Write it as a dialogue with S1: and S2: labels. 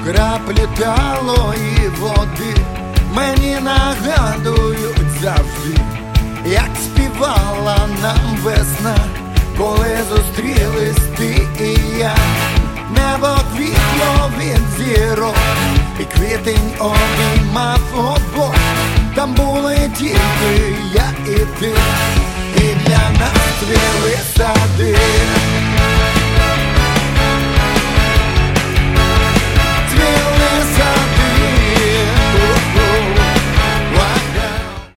S1: Краплі талої води мені нагадують завжди, як співала нам весна, коли зустрілись ти і я. Небо квітло від зірок, і квітень обіймав обох. Там були тільки я і ти, і для нас цвіли сади.